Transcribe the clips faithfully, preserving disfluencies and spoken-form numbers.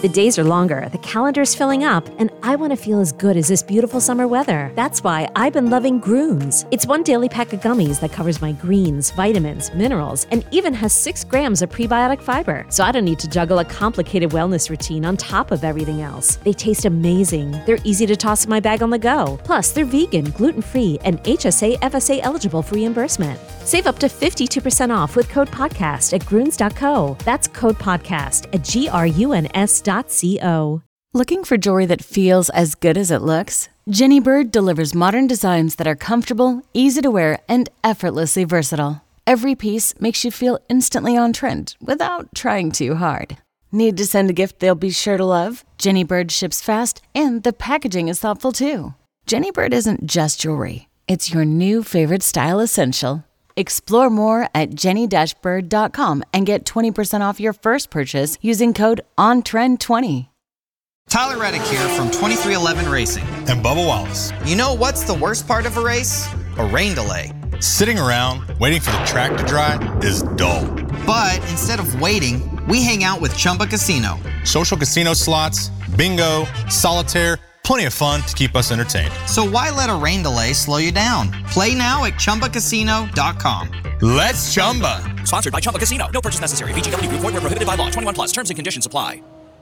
The days are longer, the calendar's filling up, and I want to feel as good as this beautiful summer weather. That's why I've been loving Grooms. It's one daily pack of gummies that covers my greens, vitamins, minerals, and even has six grams of prebiotic fiber. So I don't need to juggle a complicated wellness routine on top of everything else. They taste amazing. They're easy to toss in my bag on the go. Plus, they're vegan, gluten-free, and H S A F S A eligible for reimbursement. Save up to fifty-two percent off with code podcast at gruns dot co. That's code podcast at G R U N S dot co. Looking for jewelry that feels as good as it looks? Jenny Bird delivers modern designs that are comfortable, easy to wear, and effortlessly versatile. Every piece makes you feel instantly on trend without trying too hard. Need to send a gift they'll be sure to love? Jenny Bird ships fast, and the packaging is thoughtful too. Jenny Bird isn't just jewelry. It's your new favorite style essential. Explore more at jenny dash bird dot com and get twenty percent off your first purchase using code on trend twenty. Tyler Reddick here from twenty-three eleven Racing. And Bubba Wallace. You know what's the worst part of a race? A rain delay. Sitting around waiting for the track to dry is dull. But instead of waiting, we hang out with Chumba Casino. Social casino slots, bingo, solitaire, plenty of fun to keep us entertained. So why let a rain delay slow you down? Play now at chumba casino dot com. Let's Chumba. Sponsored by Chumba Casino. No purchase necessary. V G W Group. Void where prohibited by law. twenty-one plus. Terms and conditions apply.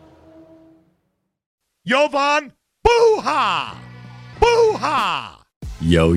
Jovan Buha! Buha! Yo,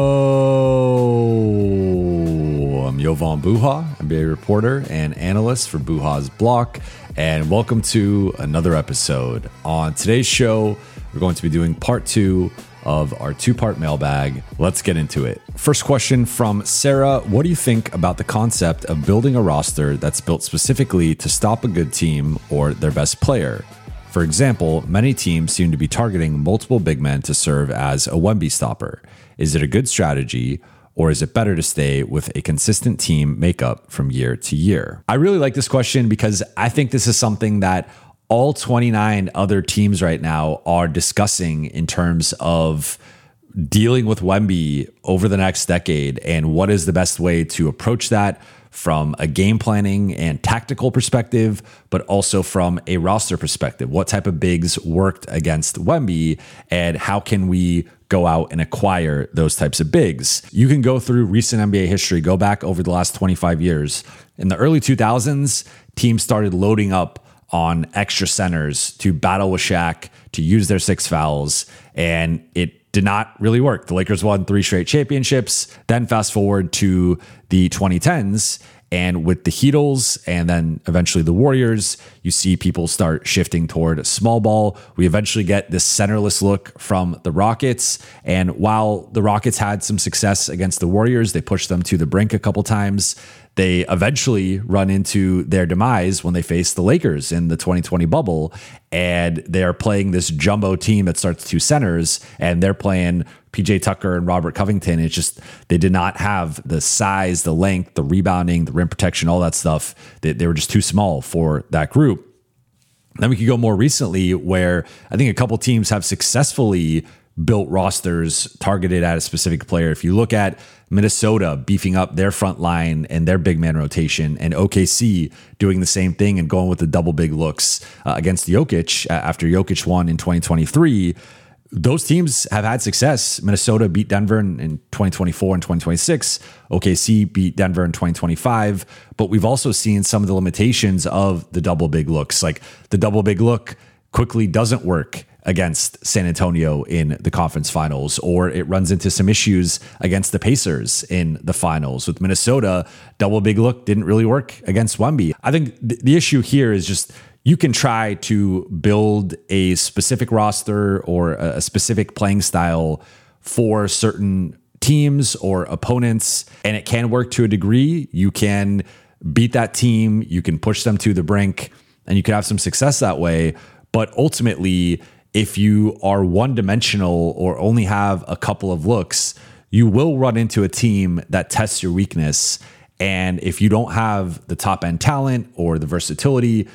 yo! I'm Jovan Buha, N B A reporter and analyst for Buha's Block, and welcome to another episode. On today's show, we're going to be doing part two of our two-part mailbag. Let's get into it. First question from Sarah. What do you think about the concept of building a roster that's built specifically to stop a good team or their best player? For example, many teams seem to be targeting multiple big men to serve as a Wemby stopper. Is it a good strategy, or is it better to stay with a consistent team makeup from year to year? I really like this question because I think this is something that all twenty-nine other teams right now are discussing in terms of dealing with Wemby over the next decade and what is the best way to approach that from a game planning and tactical perspective, but also from a roster perspective. What type of bigs worked against Wemby, and how can we go out and acquire those types of bigs? You can go through recent N B A history, go back over the last twenty-five years. In the early two thousands, teams started loading up on extra centers to battle with Shaq, to use their six fouls, and it did not really work. The Lakers won three straight championships. Then fast forward to the twenty tens, and with the Heatles and then eventually the Warriors, you see people start shifting toward small ball. We eventually get this centerless look from the Rockets. And while the Rockets had some success against the Warriors, they pushed them to the brink a couple times. They eventually run into their demise when they face the Lakers in the twenty twenty bubble, and they are playing this jumbo team that starts two centers, and they're playing P J Tucker and Robert Covington. It's just, they did not have the size, the length, the rebounding, the rim protection, all that stuff. They, they were just too small for that group. Then we could go more recently, where I think a couple teams have successfully built rosters targeted at a specific player. If you look at Minnesota beefing up their front line and their big man rotation, and O K C doing the same thing and going with the double big looks uh, against Jokic uh, after Jokic won in twenty twenty-three, those teams have had success. Minnesota beat Denver in, in twenty twenty-four and twenty twenty-six. O K C beat Denver in twenty twenty-five. But we've also seen some of the limitations of the double big looks. Like the double big look quickly doesn't work against San Antonio in the conference finals, or it runs into some issues against the Pacers in the finals. With Minnesota, double big look didn't really work against Wemby. I think th- the issue here is just, you can try to build a specific roster or a specific playing style for certain teams or opponents, and it can work to a degree. You can beat that team, you can push them to the brink, and you can have some success that way. But ultimately, if you are one-dimensional or only have a couple of looks, you will run into a team that tests your weakness. And if you don't have the top-end talent or the versatility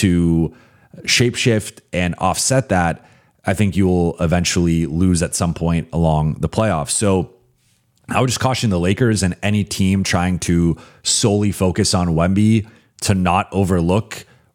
to shapeshift and offset that, I think you will eventually lose at some point along the playoffs. So I would just caution the Lakers and any team trying to solely focus on Wemby to not overlook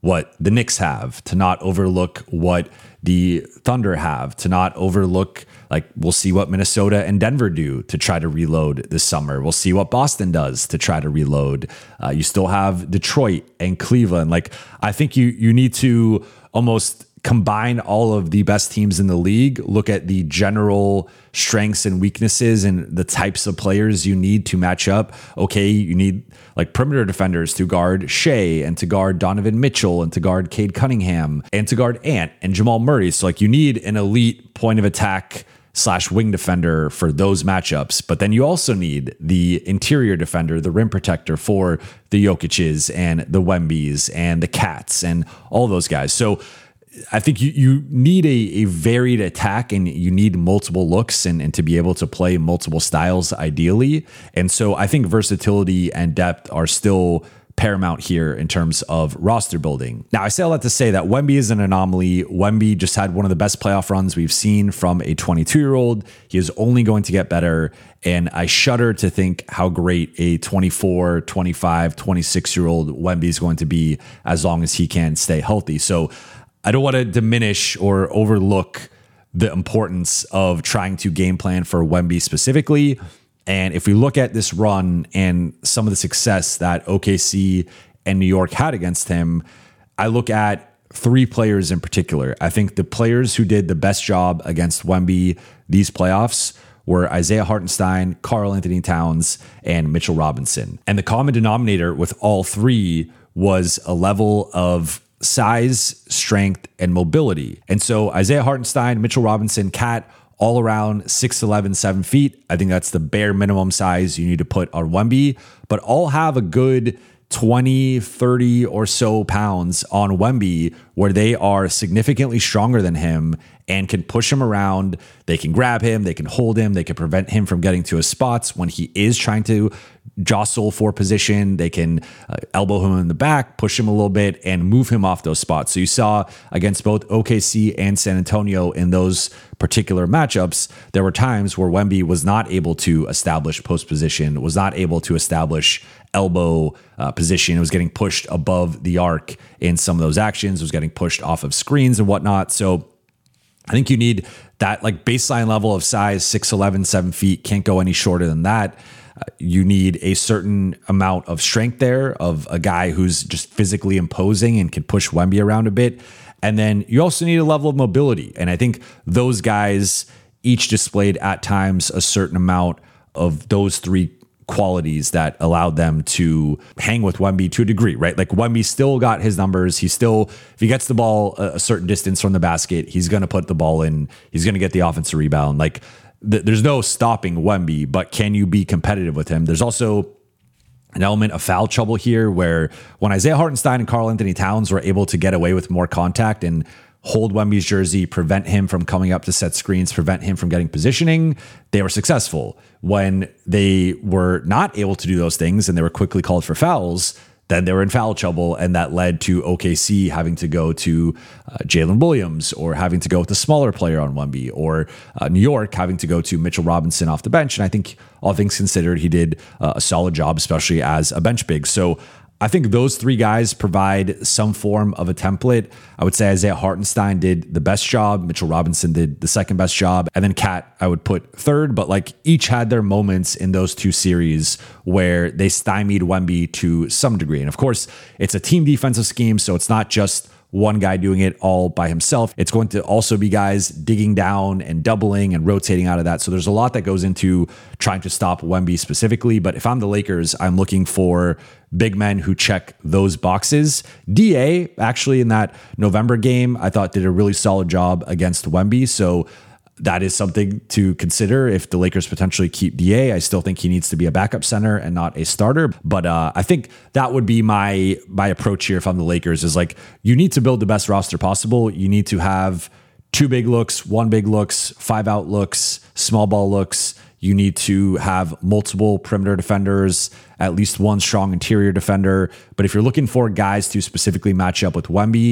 what the Knicks have, to not overlook what the Thunder have, to not overlook, like, we'll see what Minnesota and Denver do to try to reload this summer. We'll see what Boston does to try to reload. Uh, you still have Detroit and Cleveland. Like, I think you you need to almost combine all of the best teams in the league, look at the general strengths and weaknesses and the types of players you need to match up. Okay, you need like perimeter defenders to guard Shea and to guard Donovan Mitchell and to guard Cade Cunningham and to guard Ant and Jamal Murray. So like you need an elite point of attack slash wing defender for those matchups. But then you also need the interior defender, the rim protector for the Jokic's and the Wembys and the Cats and all those guys. So I think you, you need a, a varied attack, and you need multiple looks and, and to be able to play multiple styles ideally. And so I think versatility and depth are still paramount here in terms of roster building. Now, I say all that to say that Wemby is an anomaly. Wemby just had one of the best playoff runs we've seen from a twenty-two-year-old. He is only going to get better. And I shudder to think how great a twenty-four, twenty-five, twenty-six-year-old Wemby is going to be as long as he can stay healthy. So I don't want to diminish or overlook the importance of trying to game plan for Wemby specifically. And if we look at this run and some of the success that O K C and New York had against him, I look at three players in particular. I think the players who did the best job against Wemby these playoffs were Isaiah Hartenstein, Karl Anthony Towns, and Mitchell Robinson. And the common denominator with all three was a level of size, strength, and mobility. And so Isaiah Hartenstein, Mitchell Robinson, Cat, all around six eleven, seven feet. I think that's the bare minimum size you need to put on Wemby, but all have a good twenty, thirty or so pounds on Wemby where they are significantly stronger than him and can push him around. They can grab him, they can hold him, they can prevent him from getting to his spots when he is trying to jostle for position. They can uh, elbow him in the back, push him a little bit, and move him off those spots. So you saw against both O K C and San Antonio in those particular matchups, there were times where Wemby was not able to establish post position, was not able to establish elbow uh, position. It was getting pushed above the arc in some of those actions. It was getting pushed off of screens and whatnot. So I think you need that like baseline level of size, six eleven, seven feet, can't go any shorter than that. Uh, you need a certain amount of strength there of a guy who's just physically imposing and can push Wemby around a bit. And then you also need a level of mobility. And I think those guys each displayed at times a certain amount of those three qualities that allowed them to hang with Wemby to a degree, right? Like Wemby still got his numbers. He still, if he gets the ball a, a certain distance from the basket, he's going to put the ball in. He's going to get the offensive rebound. Like th- there's no stopping Wemby, but can you be competitive with him? There's also an element of foul trouble here where when Isaiah Hartenstein and Karl Anthony Towns were able to get away with more contact and hold Wemby's jersey, prevent him from coming up to set screens, prevent him from getting positioning, they were successful. When they were not able to do those things and they were quickly called for fouls, then they were in foul trouble, and that led to O K C having to go to uh, Jalen Williams or having to go with a smaller player on Wemby, or uh, New York having to go to Mitchell Robinson off the bench. And I think all things considered, he did uh, a solid job, especially as a bench big. So I think those three guys provide some form of a template. I would say Isaiah Hartenstein did the best job. Mitchell Robinson did the second best job. And then Cat, I would put third, but like each had their moments in those two series where they stymied Wemby to some degree. And of course, it's a team defensive scheme, so it's not just one guy doing it all by himself. It's going to also be guys digging down and doubling and rotating out of that. So there's a lot that goes into trying to stop Wemby specifically. But if I'm the Lakers, I'm looking for big men who check those boxes. D A, actually, in that November game, I thought did a really solid job against Wemby. So that is something to consider if the Lakers potentially keep D A. I still think he needs to be a backup center and not a starter. But uh, I think that would be my my approach here if I'm the Lakers, is like you need to build the best roster possible. You need to have two big looks, one big looks, five out looks, small ball looks. You need to have multiple perimeter defenders, at least one strong interior defender. But if you're looking for guys to specifically match up with Wemby,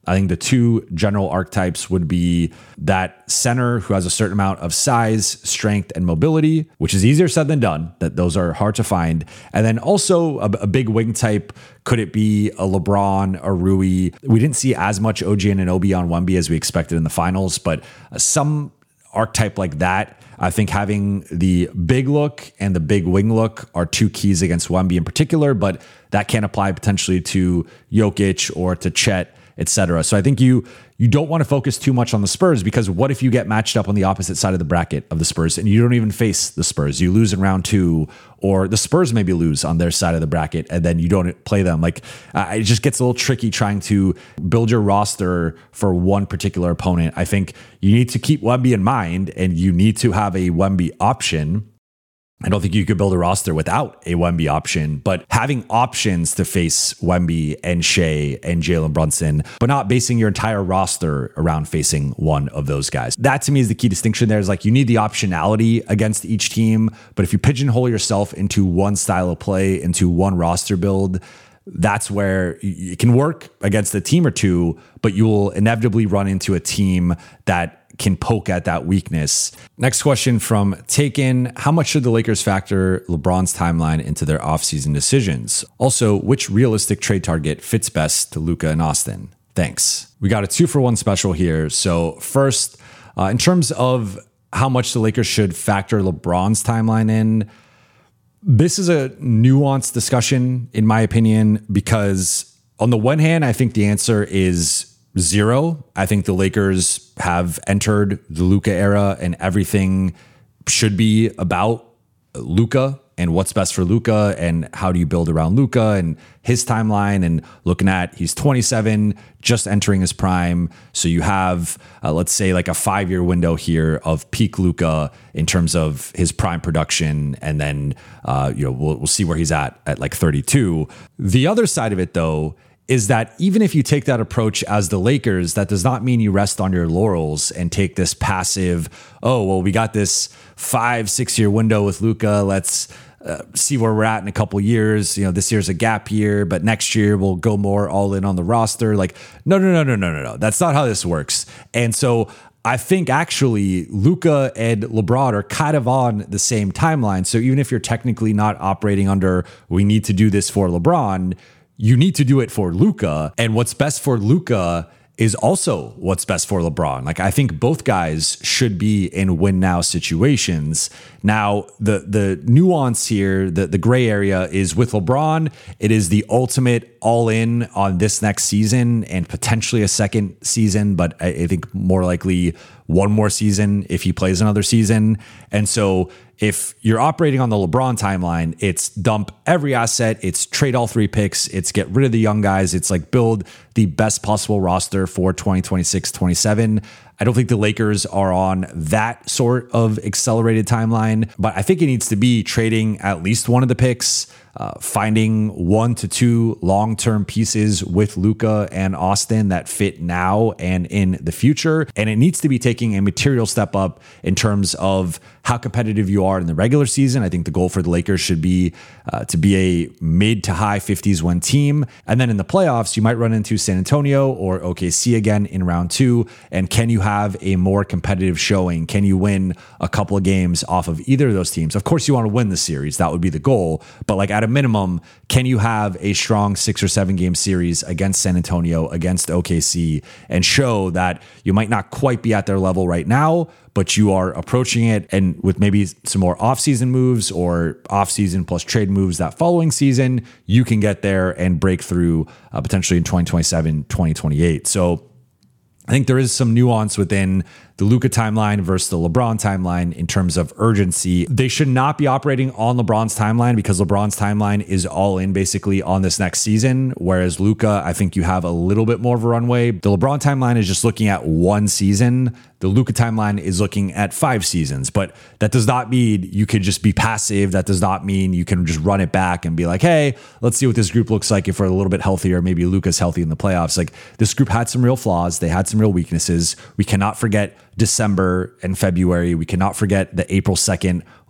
I think the two general archetypes would be that center who has a certain amount of size, strength, and mobility, which is easier said than done, that those are hard to find. And then also a, a big wing type. Could it be a LeBron, a Rui? We didn't see as much O G Anunoby on Wemby as we expected in the finals, but some archetype like that. I think having the big look and the big wing look are two keys against Wemby in particular, but that can apply potentially to Jokic or to Chet, et cetera. So I think you you don't want to focus too much on the Spurs, because what if you get matched up on the opposite side of the bracket of the Spurs and you don't even face the Spurs? You lose in round two, or the Spurs maybe lose on their side of the bracket and then you don't play them. Like uh, it just gets a little tricky trying to build your roster for one particular opponent. I think you need to keep Wemby in mind, and you need to have a Wemby option. I don't think you could build a roster without a Wemby option, but having options to face Wemby and Shea and Jalen Brunson, but not basing your entire roster around facing one of those guys. That to me is the key distinction there. Is like you need the optionality against each team, but if you pigeonhole yourself into one style of play, into one roster build, that's where it can work against a team or two, but you will inevitably run into a team that can poke at that weakness. Next question from Taken. How much should the Lakers factor LeBron's timeline into their offseason decisions? Also, which realistic trade target fits best to Luka and Austin? Thanks. We got a two for one special here. So first, uh, in terms of how much the Lakers should factor LeBron's timeline in, this is a nuanced discussion, in my opinion, because on the one hand, I think the answer is zero. I think the Lakers have entered the Luka era, and everything should be about Luka and what's best for Luka and how do you build around Luka and his timeline, and looking at he's twenty-seven, just entering his prime. So you have, uh, let's say, like a five-year window here of peak Luka in terms of his prime production. And then, uh, you know, we'll, we'll see where he's at at like thirty-two. The other side of it, though, is that even if you take that approach as the Lakers, that does not mean you rest on your laurels and take this passive, oh, well, we got this five, six year window with Luka. Let's uh, see where we're at in a couple years. You know, this year's a gap year, but next year we'll go more all in on the roster. Like, no, no, no, no, no, no, no. That's not how this works. And so I think actually Luka and LeBron are kind of on the same timeline. So even if you're technically not operating under, we need to do this for LeBron, you need to do it for Luka, and what's best for Luka is also what's best for LeBron. Like, I think both guys should be in win now situations. Now, the the nuance here, the, the gray area is with LeBron, it is the ultimate all in on this next season and potentially a second season, but I, I think more likely one more season if he plays another season. And so if you're operating on the LeBron timeline, it's dump every asset, it's trade all three picks, it's get rid of the young guys, it's like build the best possible roster for twenty twenty-six twenty-seven. I don't think the Lakers are on that sort of accelerated timeline, but I think it needs to be trading at least one of the picks, uh, finding one to two long-term pieces with Luka and Austin that fit now and in the future. And it needs to be taking a material step up in terms of how competitive you are in the regular season. I think the goal for the Lakers should be uh, to be a mid to high fifties win team. And then in the playoffs, you might run into San Antonio or O K C again in round two. And can you have a more competitive showing? Can you win a couple of games off of either of those teams? Of course, you want to win the series. That would be the goal. But like at a minimum, can you have a strong six or seven game series against San Antonio, against O K C, and show that you might not quite be at their level right now, but you are approaching it, and with maybe some more offseason moves or offseason plus trade moves that following season, you can get there and break through uh, potentially in twenty twenty-seven, twenty twenty-eight. So I think there is some nuance within the Luka timeline versus the LeBron timeline in terms of urgency. They should not be operating on LeBron's timeline because LeBron's timeline is all in basically on this next season. Whereas Luka, I think you have a little bit more of a runway. The LeBron timeline is just looking at one season. The Luka timeline is looking at five seasons, but that does not mean you could just be passive. That does not mean you can just run it back and be like, hey, let's see what this group looks like if we're a little bit healthier. Maybe Luka's healthy in the playoffs. Like, this group had some real flaws. They had some real weaknesses. We cannot forget December and February. We cannot forget the April second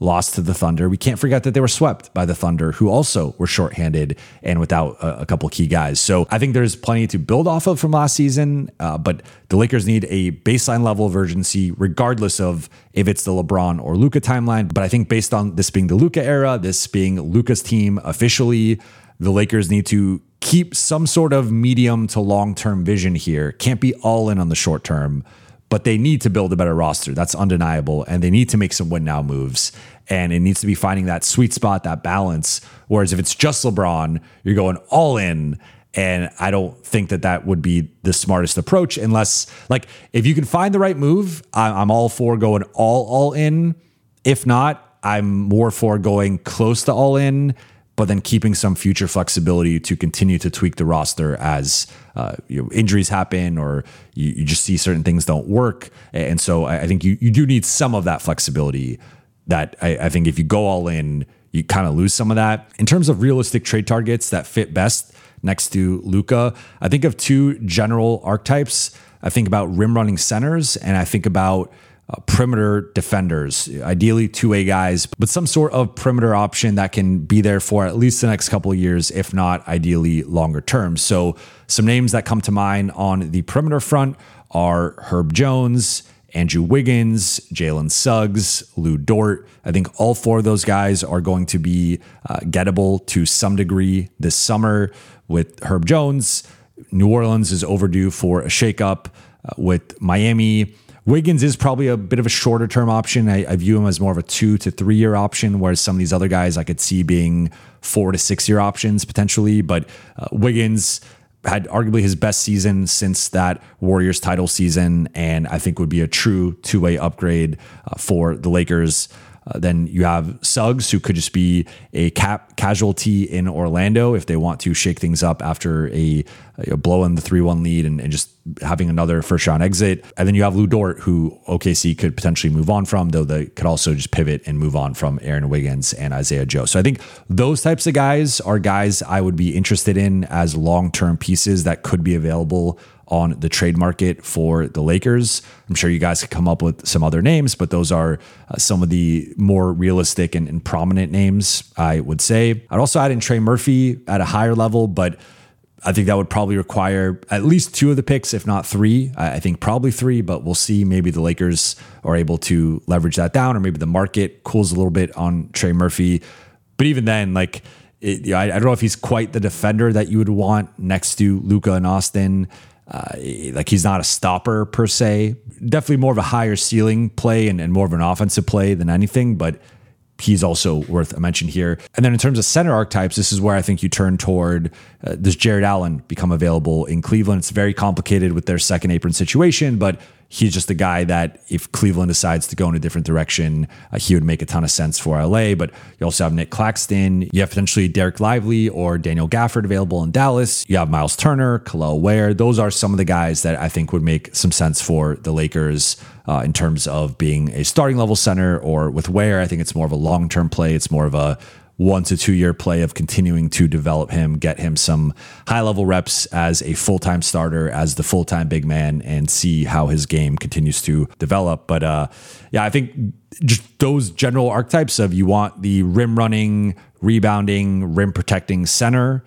lost to the Thunder. We can't forget that they were swept by the Thunder, who also were shorthanded and without a, a couple key guys. So I think there's plenty to build off of from last season, uh, but the Lakers need a baseline level of urgency, regardless of if it's the LeBron or Luka timeline. But I think based on this being the Luka era, this being Luka's team officially, the Lakers need to keep some sort of medium to long-term vision here. Can't be all in on the short term, but they need to build a better roster. That's undeniable. And they need to make some win now moves. And it needs to be finding that sweet spot, that balance. Whereas if it's just LeBron, you're going all in. And I don't think that that would be the smartest approach unless, like, if you can find the right move, I'm all for going all, all in. If not, I'm more for going close to all in, but then keeping some future flexibility to continue to tweak the roster as uh, you know, injuries happen or you, you just see certain things don't work. And so I, I think you, you do need some of that flexibility that I, I think if you go all in, you kind of lose some of that. In terms of realistic trade targets that fit best next to Luka, I think of two general archetypes. I think about rim running centers and I think about Uh, perimeter defenders, ideally two-way guys, but some sort of perimeter option that can be there for at least the next couple of years, if not ideally longer term. So some names that come to mind on the perimeter front are Herb Jones, Andrew Wiggins, Jalen Suggs, Lou Dort. I think all four of those guys are going to be uh, gettable to some degree this summer. With Herb Jones, New Orleans is overdue for a shakeup. Uh, with Miami, Wiggins is probably a bit of a shorter term option. I, I view him as more of a two to three year option, whereas some of these other guys I could see being four to six year options potentially. But uh, Wiggins had arguably his best season since that Warriors title season, and I think would be a true two way upgrade uh, for the Lakers. Uh, then you have Suggs, who could just be a cap casualty in Orlando if they want to shake things up after a, a blow in the three one lead and, and just having another first round exit. And then you have Lou Dort, who O K C could potentially move on from, though they could also just pivot and move on from Aaron Wiggins and Isaiah Joe. So I think those types of guys are guys I would be interested in as long-term pieces that could be available on the trade market for the Lakers. I'm sure you guys could come up with some other names, but those are uh, some of the more realistic and, and prominent names, I would say. I'd also add in Trey Murphy at a higher level, but I think that would probably require at least two of the picks, if not three. I think probably three, but we'll see. Maybe the Lakers are able to leverage that down, or maybe the market cools a little bit on Trey Murphy. But even then, like, it, I, I don't know if he's quite the defender that you would want next to Luka and Austin. Uh, like he's not a stopper per se, definitely more of a higher ceiling play and, and more of an offensive play than anything, but he's also worth a mention here. And then in terms of center archetypes, this is where I think you turn toward, uh, does Jared Allen become available in Cleveland? It's very complicated with their second apron situation, but he's just a guy that if Cleveland decides to go in a different direction, uh, he would make a ton of sense for L A. But you also have Nick Claxton. You have potentially Derek Lively or Daniel Gafford available in Dallas. You have Miles Turner, Kel'el Ware. Those are some of the guys that I think would make some sense for the Lakers uh, in terms of being a starting level center. Or with Ware, I think it's more of a long-term play. It's more of a one to two year play of continuing to develop him, get him some high level reps as a full-time starter, as the full-time big man, and see how his game continues to develop. But uh, yeah, I think just those general archetypes of you want the rim running, rebounding, rim protecting center.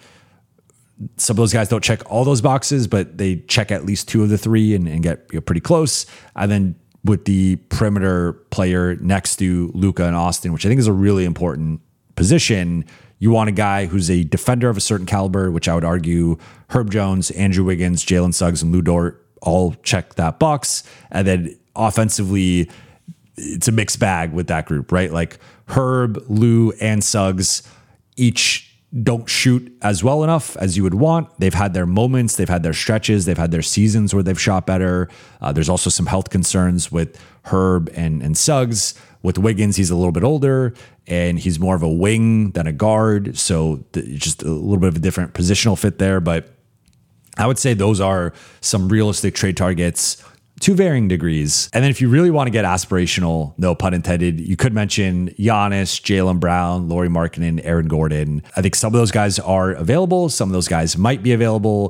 Some of those guys don't check all those boxes, but they check at least two of the three and, and get you know, pretty close. And then with the perimeter player next to Luka and Austin, which I think is a really important position, you want a guy who's a defender of a certain caliber, which I would argue Herb Jones, Andrew Wiggins, Jalen Suggs, and Lou Dort all check that box. And then offensively, it's a mixed bag with that group, right? Like Herb, Lou, and Suggs each don't shoot as well enough as you would want. They've had their moments, they've had their stretches, they've had their seasons where they've shot better. Uh, there's also some health concerns with Herb and, and Suggs. With Wiggins, he's a little bit older and he's more of a wing than a guard. So th- just a little bit of a different positional fit there. But I would say those are some realistic trade targets to varying degrees. And then if you really want to get aspirational, no pun intended, you could mention Giannis, Jaylen Brown, Lauri Markkanen, Aaron Gordon. I think some of those guys are available. Some of those guys might be available.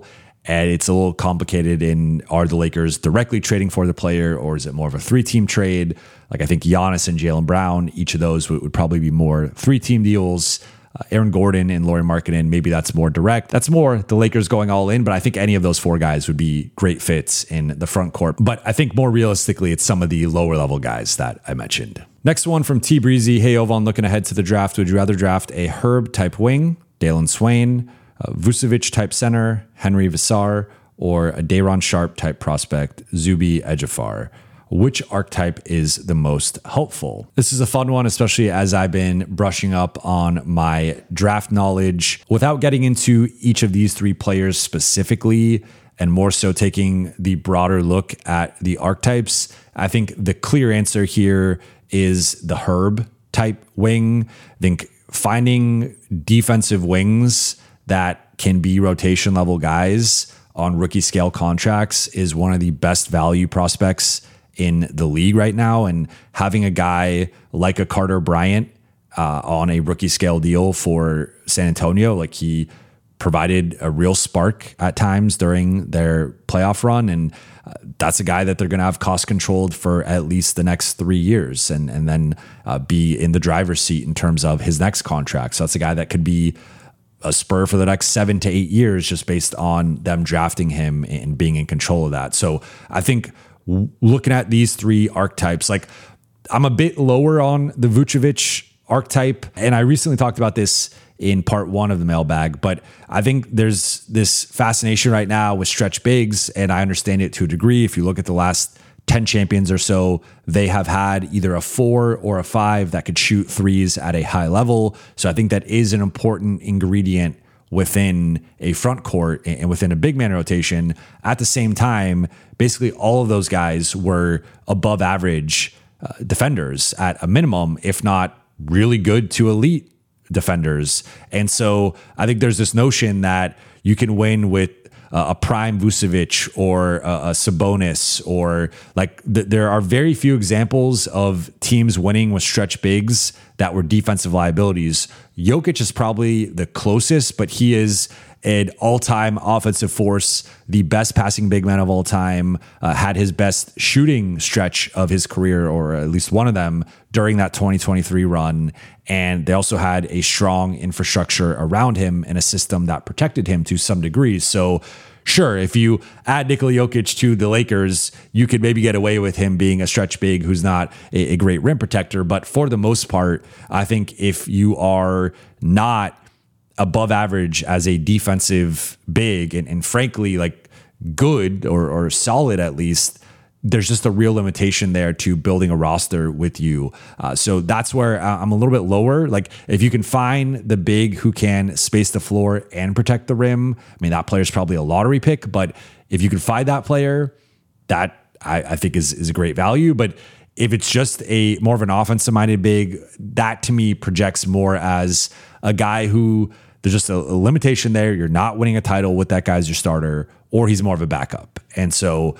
And it's a little complicated in, are the Lakers directly trading for the player, or is it more of a three-team trade? Like, I think Giannis and Jaylen Brown, each of those would, would probably be more three-team deals. Uh, Aaron Gordon and Lauri Markkanen, maybe that's more direct. That's more the Lakers going all in, but I think any of those four guys would be great fits in the front court. But I think more realistically, it's some of the lower level guys that I mentioned. Next one from T Breezy. Hey, Jovan, looking ahead to the draft, would you rather draft a Herb type wing, Dalen Swain, a Vucevic type center, Henry Vassar, or a Day'Ron Sharpe type prospect, Zuby Ejiofor? Which archetype is the most helpful? This is a fun one, especially as I've been brushing up on my draft knowledge. Without getting into each of these three players specifically, and more so taking the broader look at the archetypes, I think the clear answer here is the Herb type wing. I think finding defensive wings that can be rotation level guys on rookie scale contracts is one of the best value prospects in the league right now. And having a guy like a Carter Bryant uh, on a rookie scale deal for San Antonio, like he provided a real spark at times during their playoff run. And uh, that's a guy that they're going to have cost controlled for at least the next three years and, and then uh, be in the driver's seat in terms of his next contract. So that's a guy that could be a Spur for the next seven to eight years just based on them drafting him and being in control of that. So I think looking at these three archetypes, like I'm a bit lower on the Vucevic archetype. And I recently talked about this in part one of the mailbag, but I think there's this fascination right now with stretch bigs. And I understand it to a degree. If you look at the last ten champions or so, they have had either a four or a five that could shoot threes at a high level. So I think that is an important ingredient within a front court and within a big man rotation. At the same time, basically all of those guys were above average uh, defenders at a minimum, if not really good to elite defenders. And so I think there's this notion that you can win with uh, a prime Vucevic or a, a Sabonis, or like th- there are very few examples of teams winning with stretch bigs that were defensive liabilities. Jokic is probably the closest, but he is an all-time offensive force, the best passing big man of all time, uh, had his best shooting stretch of his career, or at least one of them, during that twenty twenty-three run. And they also had a strong infrastructure around him and a system that protected him to some degree. So sure, if you add Nikola Jokic to the Lakers, you could maybe get away with him being a stretch big who's not a, a great rim protector. But for the most part, I think if you are not above average as a defensive big, and, and frankly, like good or, or solid at least, there's just a real limitation there to building a roster with you. Uh, so that's where I'm a little bit lower. Like if you can find the big who can space the floor and protect the rim, I mean, that player's probably a lottery pick, but if you can find that player, that I, I think is, is a great value. But if it's just a more of an offensive minded big, that to me projects more as a guy who there's just a, a limitation there. You're not winning a title with that guy as your starter, or he's more of a backup. And so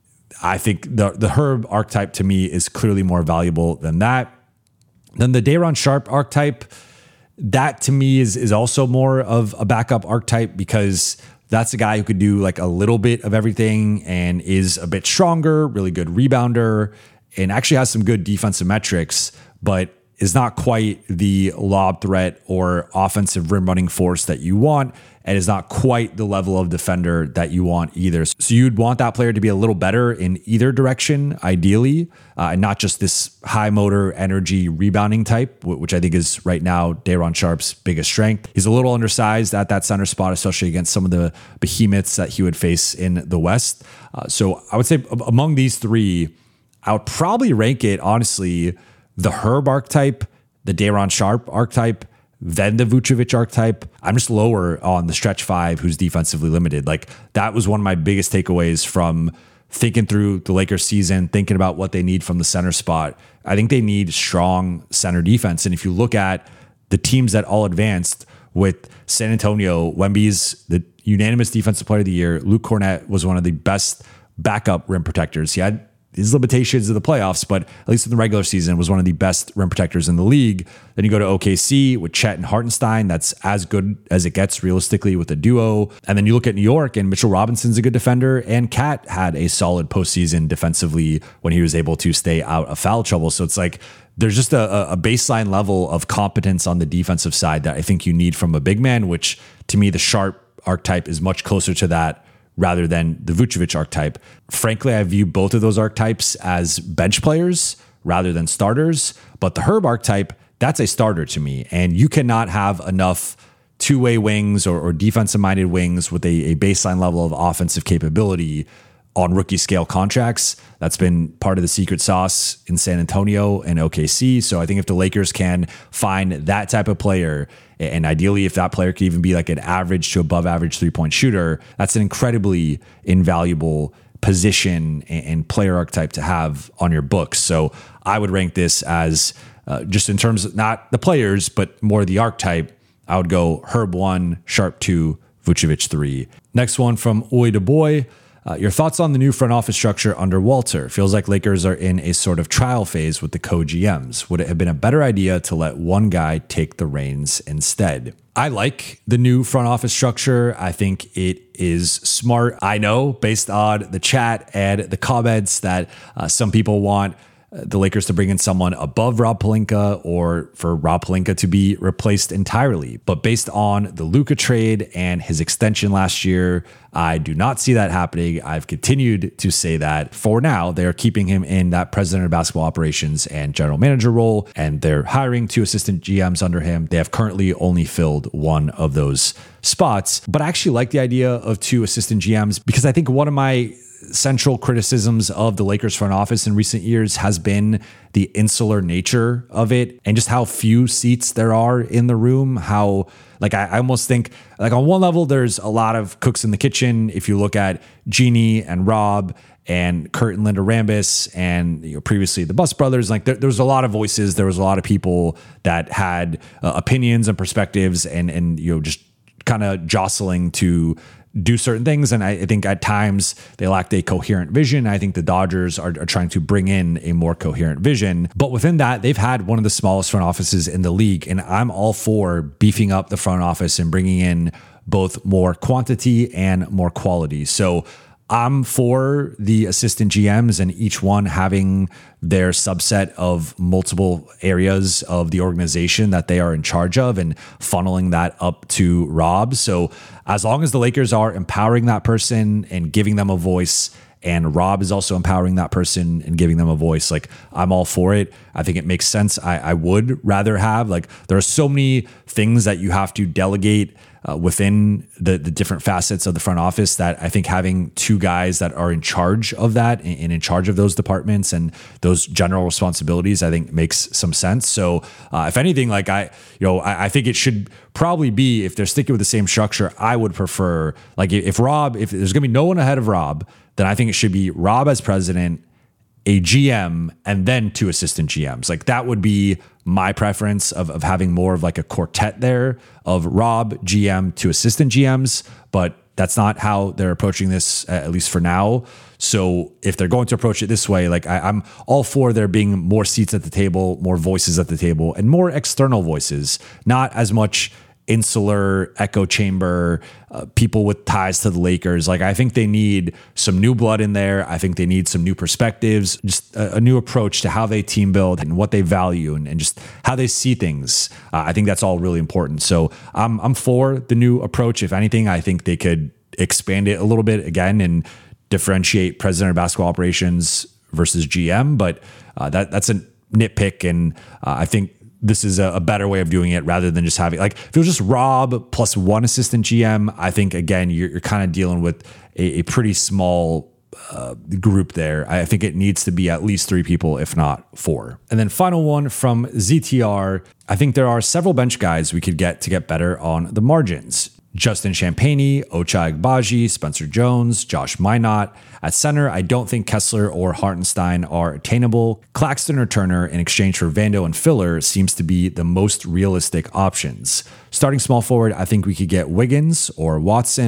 I think the the Herb archetype to me is clearly more valuable than that. Then the Day'Ron Sharpe archetype, that to me is is also more of a backup archetype, because that's a guy who could do like a little bit of everything and is a bit stronger, really good rebounder, and actually has some good defensive metrics, but is not quite the lob threat or offensive rim running force that you want, and is not quite the level of defender that you want either. So you'd want that player to be a little better in either direction, ideally, uh, and not just this high motor energy rebounding type, which I think is right now Day'Ron Sharpe's biggest strength. He's a little undersized at that center spot, especially against some of the behemoths that he would face in the West. Uh, so I would say among these three, I would probably rank it, honestly, the Herb archetype, the Day'Ron Sharpe archetype, then the Vucevic archetype. I'm just lower on the stretch five who's defensively limited. Like that was one of my biggest takeaways from thinking through the Lakers season, thinking about what they need from the center spot. I think they need strong center defense. And if you look at the teams that all advanced with San Antonio, Wemby's the unanimous defensive player of the year. Luke Cornett was one of the best backup rim protectors. He had his limitations in the playoffs, but at least in the regular season was one of the best rim protectors in the league. Then you go to O K C with Chet and Hartenstein. That's as good as it gets realistically with a duo. And then you look at New York, and Mitchell Robinson's a good defender, and Cat had a solid postseason defensively when he was able to stay out of foul trouble. So it's like there's just a, a baseline level of competence on the defensive side that I think you need from a big man, which to me, the Sharp archetype is much closer to that rather than the Vucevic archetype. Frankly, I view both of those archetypes as bench players rather than starters, but the Herb archetype, that's a starter to me. And you cannot have enough two-way wings or, or defensive-minded wings with a, a baseline level of offensive capability on rookie scale contracts. That's been part of the secret sauce in San Antonio and O K C. So I think if the Lakers can find that type of player, and ideally if that player could even be like an average to above average three-point shooter, that's an incredibly invaluable position and player archetype to have on your books. So I would rank this as uh, just in terms of not the players, but more the archetype. I would go Herb one, Sharp two, Vucevic three. Next one from Oy De Boy. Uh, your thoughts on the new front office structure under Walter? Feels like Lakers are in a sort of trial phase with the co-G Ms. Would it have been a better idea to let one guy take the reins instead? I like the new front office structure. I think it is smart. I know based on the chat and the comments that uh, some people want the Lakers to bring in someone above Rob Pelinka or for Rob Pelinka to be replaced entirely. But based on the Luka trade and his extension last year, I do not see that happening. I've continued to say that for now, they're keeping him in that president of basketball operations and general manager role, and they're hiring two assistant G Ms under him. They have currently only filled one of those spots, but I actually like the idea of two assistant G Ms because I think one of my central criticisms of the Lakers front office in recent years has been the insular nature of it and just how few seats there are in the room. How, like, I, I almost think, like, on one level, there's a lot of cooks in the kitchen. If you look at Jeannie and Rob and Kurt and Linda Rambis and, you know, previously the Bus Brothers, like there, there was a lot of voices. There was a lot of people that had uh, opinions and perspectives and, and, you know, just kind of jostling to do certain things. And I, I think at times they lacked a coherent vision. I think the Dodgers are, are trying to bring in a more coherent vision. But within that, they've had one of the smallest front offices in the league. And I'm all for beefing up the front office and bringing in both more quantity and more quality. So I'm for the assistant G Ms and each one having their subset of multiple areas of the organization that they are in charge of and funneling that up to Rob. So as long as the Lakers are empowering that person and giving them a voice, and Rob is also empowering that person and giving them a voice, like, I'm all for it. I think it makes sense. I, I would rather have, like, there are so many things that you have to delegate Uh, within the, the different facets of the front office that I think having two guys that are in charge of that and, and in charge of those departments and those general responsibilities, I think makes some sense. So uh, if anything, like I, you know, I, I think it should probably be, if they're sticking with the same structure, I would prefer, like, if Rob, if there's going to be no one ahead of Rob, then I think it should be Rob as president, a G M, and then two assistant G Ms. Like, that would be my preference of, of having more of like a quartet there of Rob, G M, two assistant G Ms, but that's not how they're approaching this, at least for now. So if they're going to approach it this way, like I, I'm all for there being more seats at the table, more voices at the table, and more external voices, not as much insular echo chamber, uh, people with ties to the Lakers. Like, I think they need some new blood in there. I think they need some new perspectives, just a, a new approach to how they team build and what they value and, and just how they see things. Uh, I think that's all really important. So I'm, I'm for the new approach. If anything, I think they could expand it a little bit again and differentiate president of basketball operations versus G M. But uh, that that's a nitpick. And uh, I think this is a, a better way of doing it rather than just having, like, if it was just Rob plus one assistant G M, I think, again, you're, you're kind of dealing with a, a pretty small uh, group there. I think it needs to be at least three people, if not four. And then final one from Z T R. I think there are several bench guys we could get to get better on the margins. Justin Champagnie, Ochai Agbaji, Spencer Jones, Josh Minot. At center, I don't think Kessler or Hartenstein are attainable. Claxton or Turner in exchange for Vando and Filler seems to be the most realistic options. Starting small forward, I think we could get Wiggins or Watson.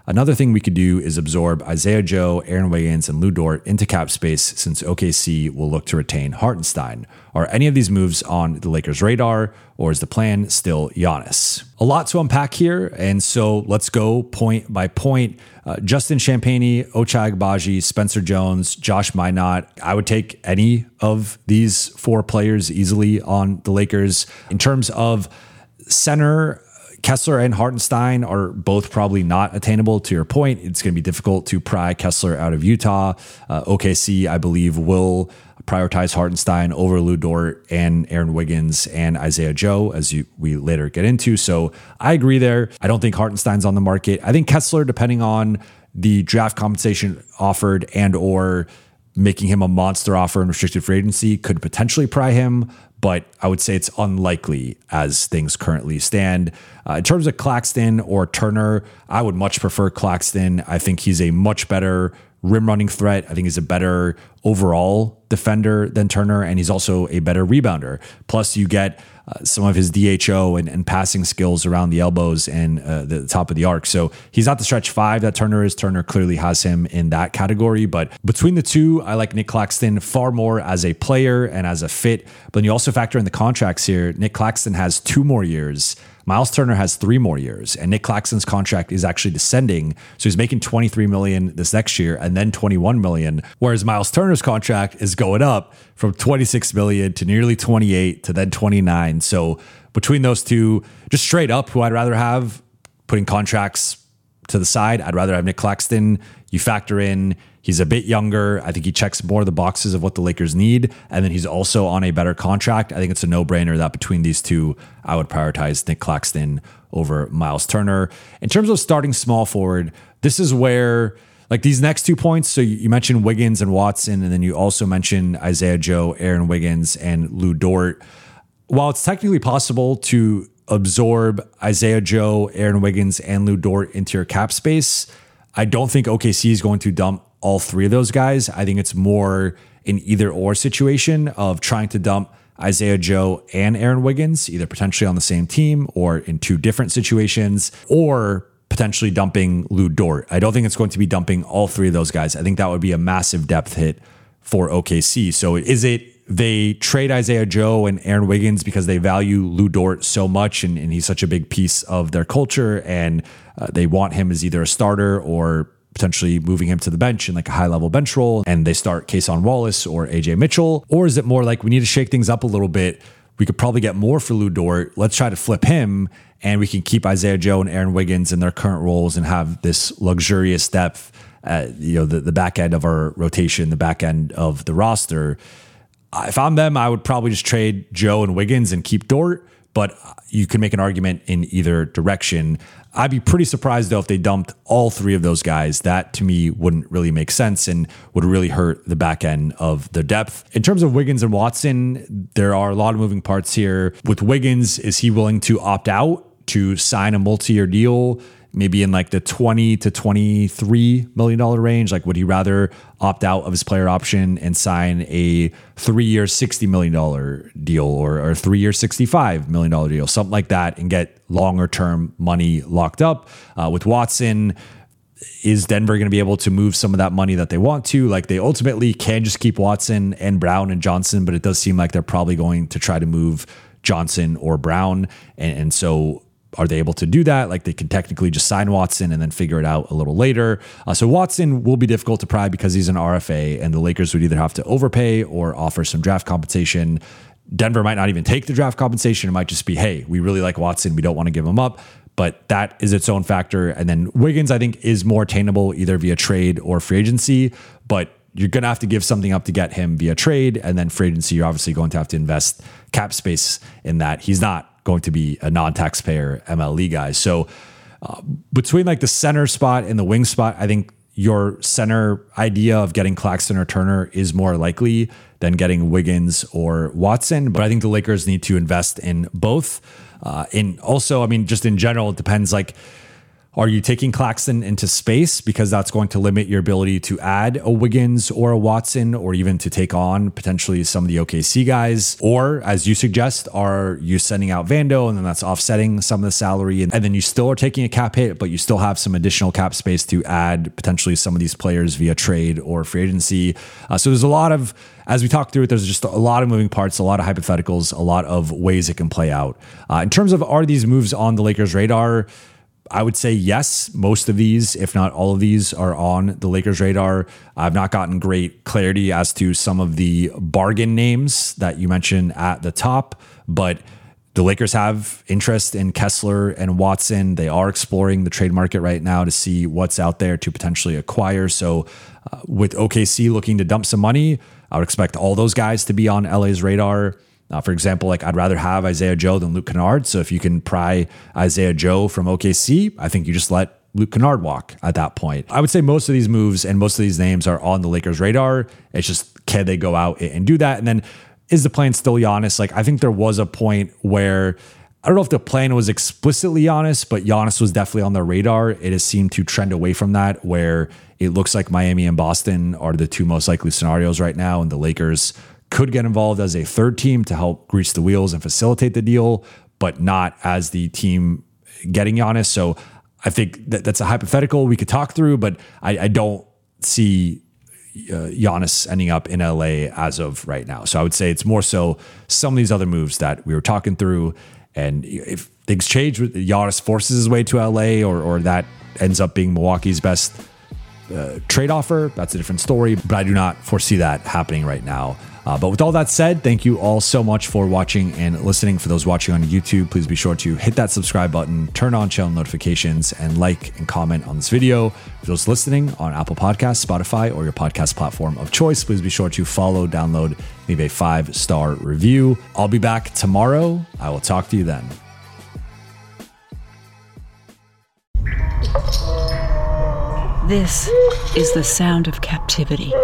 Another thing we could do is absorb Isaiah Joe, Aaron Wiggins, and Lu Dort into cap space since O K C will look to retain Hartenstein. Are any of these moves on the Lakers' radar, or is the plan still Giannis? A lot to unpack here, and so let's go point by point. Uh, Justin Champagnie, Ochai Agbaji, Spencer Jones, Josh Minot. I would take any of these four players easily on the Lakers. In terms of center, Kessler and Hartenstein are both probably not attainable. To your point, it's going to be difficult to pry Kessler out of Utah. Uh, O K C, I believe, will prioritize Hartenstein over Lu Dort and Aaron Wiggins and Isaiah Joe, as you, we later get into. So I agree there. I don't think Hartenstein's on the market. I think Kessler, depending on the draft compensation offered and or making him a monster offer in restricted free agency, could potentially pry him, but I would say it's unlikely as things currently stand. Uh, in terms of Claxton or Turner, I would much prefer Claxton. I think he's a much better rim running threat. I think he's a better overall defender than Turner, and he's also a better rebounder. Plus, you get uh, some of his D H O and, and passing skills around the elbows and uh, the top of the arc. So he's not the stretch five that Turner is. Turner clearly has him in that category. But between the two, I like Nick Claxton far more as a player and as a fit. But then you also factor in the contracts here. Nick Claxton has two more years. Miles Turner has three more years, and Nick Claxton's contract is actually descending. So he's making twenty-three million dollars this next year and then twenty-one million dollars, whereas Miles Turner's contract is going up from twenty-six million dollars to nearly twenty-eight to then twenty-nine. So between those two, just straight up, who I'd rather have, putting contracts to the side, I'd rather have Nick Claxton. You factor in he's a bit younger. I think he checks more of the boxes of what the Lakers need. And then he's also on a better contract. I think it's a no-brainer that between these two, I would prioritize Nick Claxton over Miles Turner. In terms of starting small forward, this is where, like, these next two points, so you mentioned Wiggins and Watson, and then you also mentioned Isaiah Joe, Aaron Wiggins, and Lu Dort. While it's technically possible to absorb Isaiah Joe, Aaron Wiggins, and Lu Dort into your cap space, I don't think O K C is going to dump all three of those guys. I think it's more an either or situation of trying to dump Isaiah Joe and Aaron Wiggins, either potentially on the same team or in two different situations, or potentially dumping Lu Dort. I don't think it's going to be dumping all three of those guys. I think that would be a massive depth hit for O K C. So is it they trade Isaiah Joe and Aaron Wiggins because they value Lu Dort so much and, and he's such a big piece of their culture, and uh, they want him as either a starter or potentially moving him to the bench in like a high level bench role, and they start Cason Wallace or A J Mitchell? Or is it more like we need to shake things up a little bit? We could probably get more for Lu Dort. Let's try to flip him, and we can keep Isaiah Joe and Aaron Wiggins in their current roles and have this luxurious depth at, you know, the, the back end of our rotation, the back end of the roster. If I'm them, I would probably just trade Joe and Wiggins and keep Dort, but you can make an argument in either direction. I'd be pretty surprised, though, if they dumped all three of those guys. That, to me, wouldn't really make sense and would really hurt the back end of the depth. In terms of Wiggins and Watson, there are a lot of moving parts here. With Wiggins, is he willing to opt out to sign a multi-year deal, maybe in like the twenty to twenty-three million dollars range? Like, would he rather opt out of his player option and sign a three-year sixty million dollars deal or, or a three-year sixty-five million dollars deal, something like that, and get longer-term money locked up? Uh, with Watson, is Denver going to be able to move some of that money that they want to? Like, they ultimately can just keep Watson and Brown and Johnson, but it does seem like they're probably going to try to move Johnson or Brown. And, and so are they able to do that? Like, they can technically just sign Watson and then figure it out a little later. Uh, so Watson will be difficult to pry because he's an R F A, and the Lakers would either have to overpay or offer some draft compensation. Denver might not even take the draft compensation. It might just be, hey, we really like Watson, we don't want to give him up. But that is its own factor. And then Wiggins, I think, is more attainable either via trade or free agency, but you're going to have to give something up to get him via trade. And then free agency, you're obviously going to have to invest cap space in that. He's not going to be a non-taxpayer M L E guy. So uh, between like the center spot and the wing spot, I think your center idea of getting Claxton or Turner is more likely than getting Wiggins or Watson. But I think the Lakers need to invest in both. Uh, and also, I mean, just in general, it depends. Like, Are you taking Claxton into space because that's going to limit your ability to add a Wiggins or a Watson, or even to take on potentially some of the O K C guys? Or, as you suggest, are you sending out Vando and then that's offsetting some of the salary, and, and then you still are taking a cap hit, but you still have some additional cap space to add potentially some of these players via trade or free agency? Uh, so there's a lot of, as we talk through it, there's just a lot of moving parts, a lot of hypotheticals, a lot of ways it can play out. Uh, in terms of, are these moves on the Lakers' radar? I would say yes, most of these, if not all of these, are on the Lakers' radar. I've not gotten great clarity as to some of the bargain names that you mentioned at the top, but the Lakers have interest in Kessler and Watson. They are exploring the trade market right now to see what's out there to potentially acquire. So uh, with O K C looking to dump some money, I would expect all those guys to be on L A's radar. Uh, for example, like I'd rather have Isaiah Joe than Luke Kennard. So if you can pry Isaiah Joe from O K C, I think you just let Luke Kennard walk at that point. I would say most of these moves and most of these names are on the Lakers' radar. It's just, can they go out and do that? And then is the plan still Giannis? Like, I think there was a point where, I don't know if the plan was explicitly Giannis, but Giannis was definitely on the radar. It has seemed to trend away from that, where it looks like Miami and Boston are the two most likely scenarios right now, and the Lakers could get involved as a third team to help grease the wheels and facilitate the deal, but not as the team getting Giannis. So I think that that's a hypothetical we could talk through, but I, I don't see uh, Giannis ending up in L A as of right now. So I would say it's more so some of these other moves that we were talking through. And if things change, with Giannis forces his way to L A, or, or that ends up being Milwaukee's best uh, trade offer, that's a different story. But I do not foresee that happening right now. Uh, but with all that said, thank you all so much for watching and listening. For those watching on YouTube, please be sure to hit that subscribe button, turn on channel notifications, and like and comment on this video. For those listening on Apple Podcasts, Spotify, or your podcast platform of choice, please be sure to follow, download, leave a five-star review. I'll be back tomorrow. I will talk to you then. This is the sound of captivity.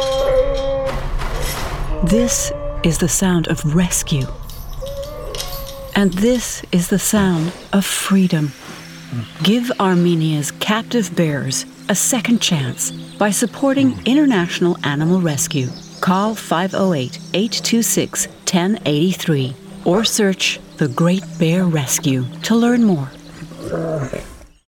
This is the sound of rescue. And this is the sound of freedom. Give Armenia's captive bears a second chance by supporting International Animal Rescue. Call five oh eight, eight two six, one oh eight three or search The Great Bear Rescue to learn more.